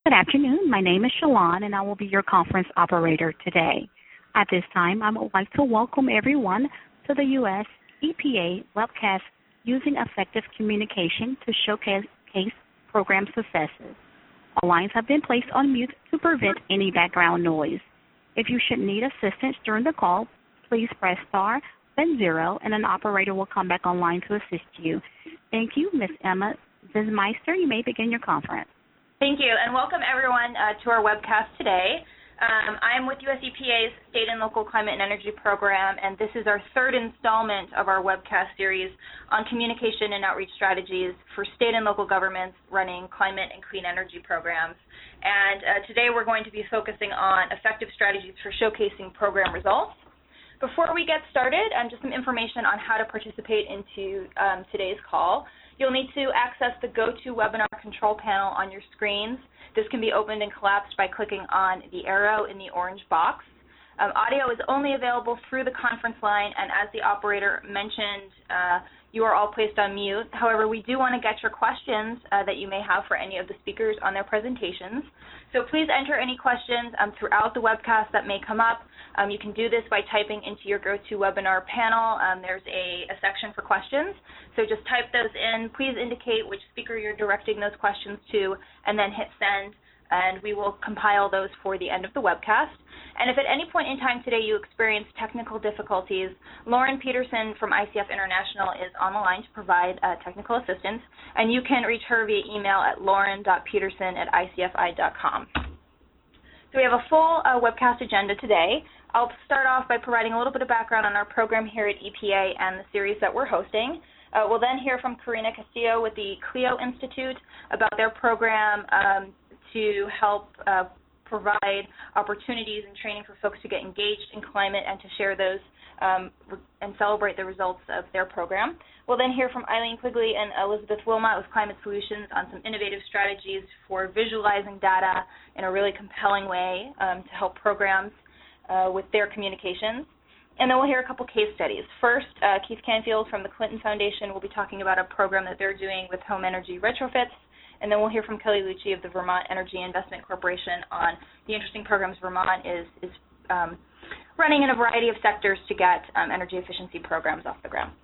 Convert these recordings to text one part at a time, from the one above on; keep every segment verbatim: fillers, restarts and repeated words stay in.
Good afternoon. My name is Shalon, and I will be your conference operator today. At this time, I would like to welcome everyone to the U S E P A webcast using effective communication to showcase program successes. All lines have been placed on mute to prevent any background noise. If you should need assistance during the call, please press star, then zero, and an operator will come back online to assist you. Thank you, Miz Emma Zismeister. You may begin your conference. Thank you, and welcome everyone uh, to our webcast today. Um, I'm with U S E P A's State and Local Climate and Energy Program, and this is our third installment of our webcast series on communication and outreach strategies for state and local governments running climate and clean energy programs. And uh, today we're going to be focusing on effective strategies for showcasing program results. Before we get started, um, just some information on how to participate into um, today's call. You'll need to access the GoToWebinar control panel on your screens. This can be opened and collapsed by clicking on the arrow in the orange box. Um, audio is only available through the conference line, and as the operator mentioned, uh, you are all placed on mute. However, we do want to get your questions uh, that you may have for any of the speakers on their presentations. So please enter any questions um, throughout the webcast that may come up. Um, you can do this by typing into your GoToWebinar panel. Um, there's a, a section for questions. So just type those in. Please indicate which speaker you're directing those questions to, and then hit send, and we will compile those for the end of the webcast. And if at any point in time today you experience technical difficulties, Lauren Peterson from I C F International is on the line to provide uh, technical assistance, and you can reach her via email at lauren dot peterson at I C F I dot com. So we have a full uh, webcast agenda today. I'll start off by providing a little bit of background on our program here at E P A and the series that we're hosting. Uh, we'll then hear from Karina Castillo with the CLIO Institute about their program um, to help uh, provide opportunities and training for folks to get engaged in climate and to share those um, and celebrate the results of their program. We'll then hear from Eileen Quigley and Elizabeth Wilmot with Climate Solutions on some innovative strategies for visualizing data in a really compelling way um, to help programs uh, with their communications. And then we'll hear a couple case studies. First, uh, Keith Canfield from the Clinton Foundation will be talking about a program that they're doing with home energy retrofits. And then we'll hear from Kelly Lucci of the Vermont Energy Investment Corporation on the interesting programs Vermont is, is um, running in a variety of sectors to get um, energy efficiency programs off the ground.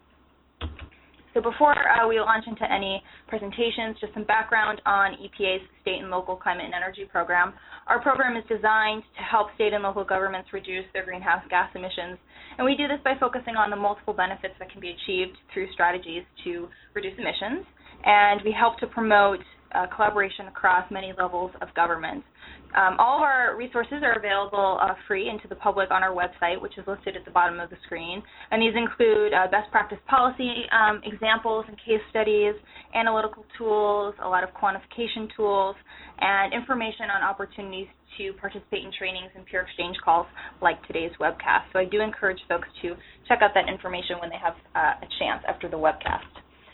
So before uh, we launch into any presentations, just some background on E P A's State and Local Climate and Energy Program. Our program is designed to help state and local governments reduce their greenhouse gas emissions, and we do this by focusing on the multiple benefits that can be achieved through strategies to reduce emissions, and we help to promote uh, collaboration across many levels of government. Um, all of our resources are available uh, free and to the public on our website, which is listed at the bottom of the screen. And these include uh, best practice policy um, examples and case studies, analytical tools, a lot of quantification tools, and information on opportunities to participate in trainings and peer exchange calls like today's webcast. So I do encourage folks to check out that information when they have uh, a chance after the webcast.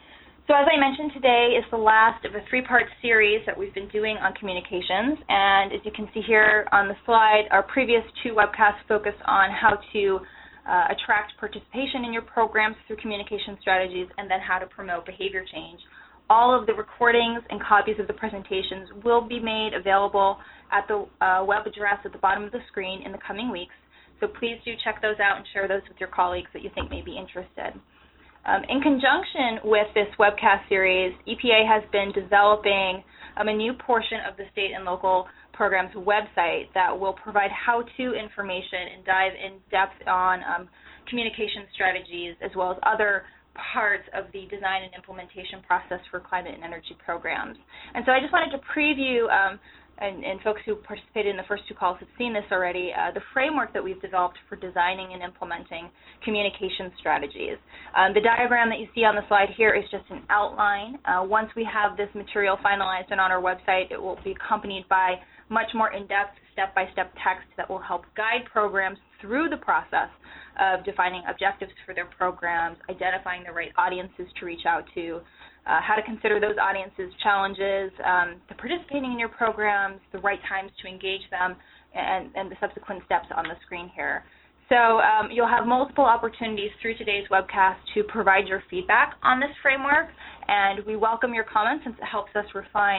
So as I mentioned, today is the last of a three-part series that we've been doing on communications, and as you can see here on the slide, our previous two webcasts focus on how to uh, attract participation in your programs through communication strategies and then how to promote behavior change. All of the recordings and copies of the presentations will be made available at the uh, web address at the bottom of the screen in the coming weeks, so please do check those out and share those with your colleagues that you think may be interested. Um, in conjunction with this webcast series, E P A has been developing um, a new portion of the state and local program's website that will provide how-to information and dive in depth on um, communication strategies as well as other parts of the design and implementation process for climate and energy programs. And so I just wanted to preview um, And, and folks who participated in the first two calls have seen this already, uh, the framework that we've developed for designing and implementing communication strategies. Um, the diagram that you see on the slide here is just an outline. Uh, once we have this material finalized and on our website, it will be accompanied by much more in-depth step-by-step text that will help guide programs through the process of defining objectives for their programs, identifying the right audiences to reach out to, Uh, how to consider those audiences' challenges, um, the participating in your programs, the right times to engage them, and, and the subsequent steps on the screen here. So um, you'll have multiple opportunities through today's webcast to provide your feedback on this framework, and we welcome your comments since it helps us refine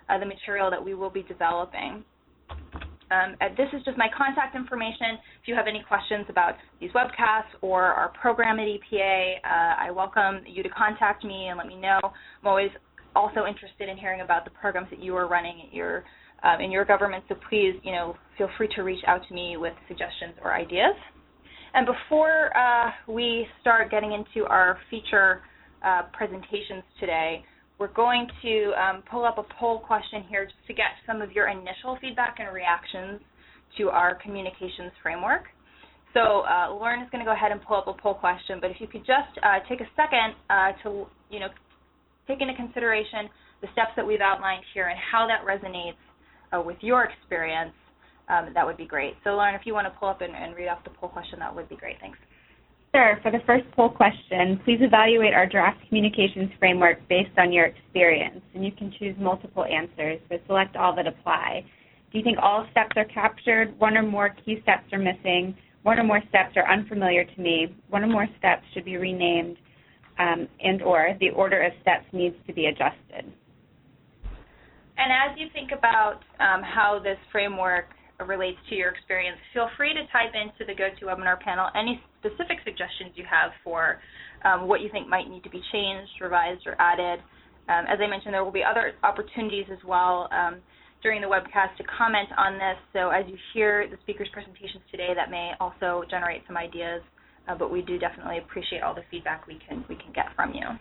uh, the material that we will be developing. Um, this is just my contact information. If you have any questions about these webcasts or our program at E P A, uh, I welcome you to contact me and let me know. I'm always also interested in hearing about the programs that you are running at your, um, in your government, so please, you know, feel free to reach out to me with suggestions or ideas. And before uh, we start getting into our feature uh, presentations today, we're going to um, pull up a poll question here just to get some of your initial feedback and reactions to our communications framework. So uh, Lauren is going to go ahead and pull up a poll question, but if you could just uh, take a second uh, to, you know, take into consideration the steps that we've outlined here and how that resonates uh, with your experience, um, that would be great. So Lauren, if you want to pull up and, and read off the poll question, that would be great. Thanks. Sure. For the first poll question, please evaluate our draft communications framework based on your experience, and you can choose multiple answers, so select all that apply. Do you think all steps are captured? One or more key steps are missing? One or more steps are unfamiliar to me? One or more steps should be renamed, um, and or the order of steps needs to be adjusted? And as you think about um, how this framework relates to your experience, feel free to type into the GoToWebinar panel any specific suggestions you have for um, what you think might need to be changed, revised, or added. Um, as I mentioned, there will be other opportunities as well um, during the webcast to comment on this. So as you hear the speakers' presentations today, that may also generate some ideas, uh, but we do definitely appreciate all the feedback we can, we can get from you.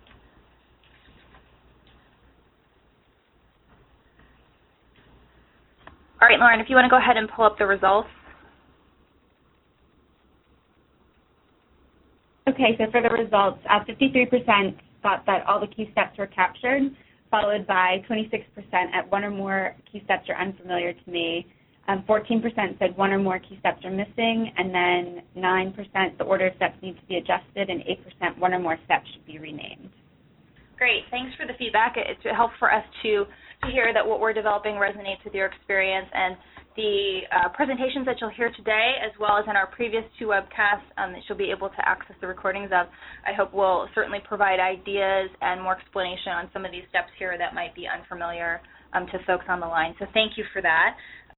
All right, Lauren, if you want to go ahead and pull up the results. Okay, so for the results, uh, fifty-three percent thought that all the key steps were captured, followed by twenty-six percent at one or more key steps are unfamiliar to me. Um, fourteen percent said one or more key steps are missing, and then nine percent the order of steps needs to be adjusted, and eight percent one or more steps should be renamed. Great. Thanks for the feedback. It, it helps for us to, to hear that what we're developing resonates with your experience, and the uh, presentations that you'll hear today, as well as in our previous two webcasts um, that you'll be able to access the recordings of, I hope will certainly provide ideas and more explanation on some of these steps here that might be unfamiliar um, to folks on the line. So thank you for that.